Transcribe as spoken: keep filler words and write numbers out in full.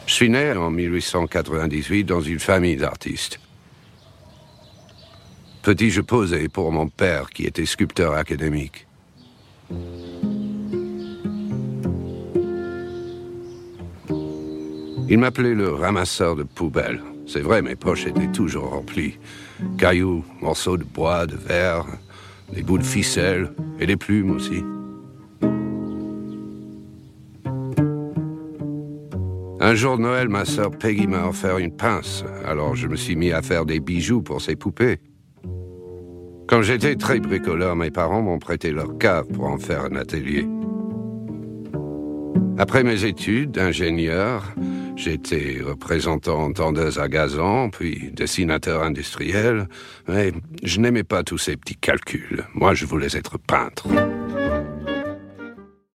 Je suis né en mille huit cent quatre-vingt-dix-huit dans une famille d'artistes. Petit, je posais pour mon père qui était sculpteur académique. Il m'appelait le ramasseur de poubelles. C'est vrai, mes poches étaient toujours remplies. Cailloux, morceaux de bois, de verre, des bouts de ficelle et des plumes aussi. Un jour de Noël, ma sœur Peggy m'a offert une pince, alors je me suis mis à faire des bijoux pour ses poupées. Quand j'étais très bricoleur, mes parents m'ont prêté leur cave pour en faire un atelier. Après mes études d'ingénieur, j'étais représentant en tondeuse à gazon, puis dessinateur industriel, mais je n'aimais pas tous ces petits calculs. Moi, je voulais être peintre.